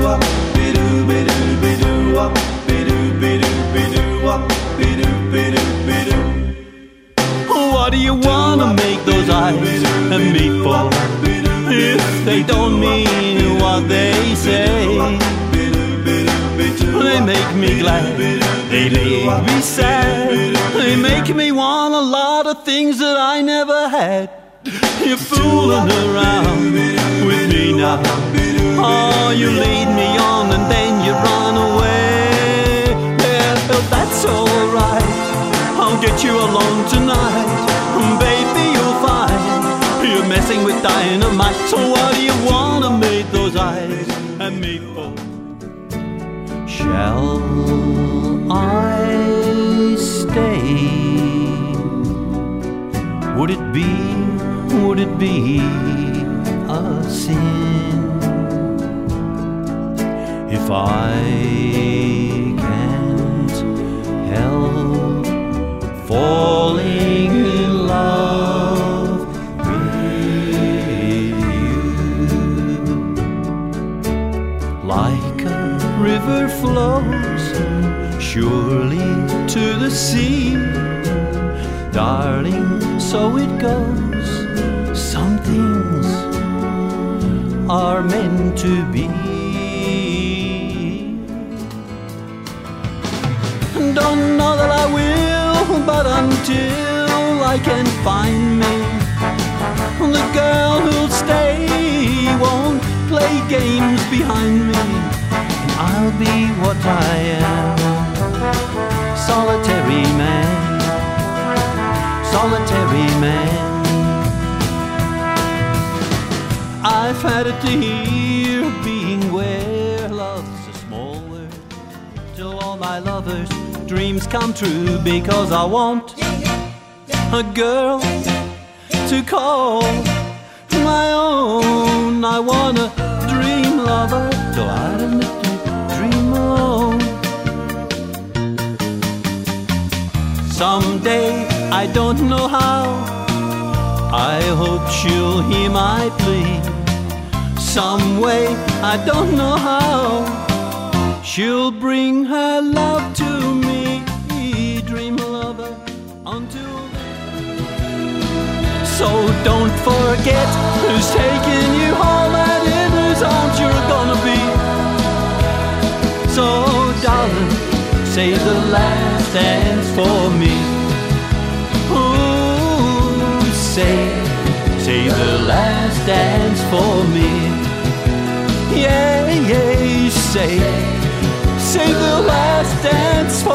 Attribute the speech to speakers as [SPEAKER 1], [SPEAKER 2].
[SPEAKER 1] What do you wanna make those eyes at me for? If they don't mean what they say, they make me glad, they make me sad, they make me want a lot of things that I never had. You're fooling around with me now. Oh, you lead me on and then you run away. Yeah, well, that's alright, I'll get you alone tonight. Baby, you'll find you're messing with dynamite. So what do you wanna make those eyes at me for? Shall I stay? Would it be a sin if I can't help falling in love with you? Like a river flows surely to the sea, darling, so it goes. Some things are meant to be. Don't know that I will, but until I can find me the girl who'll stay, won't play games behind me, and I'll be what I am, solitary man, solitary man. I've had it to hear being where love's a small word, till all my lovers' dreams come true, because I want a girl to call my own. I want a dream lover, so I don't need to dream alone. Someday, I don't know how, I hope she'll hear my plea. Some way, I don't know how, she'll bring her love to me. Dream lover until then. So don't forget who's taking you home and in whose arms you're gonna be. So darling, save the last dance for me. Ooh, save the last dance for me. Yeah, yeah, save the last dance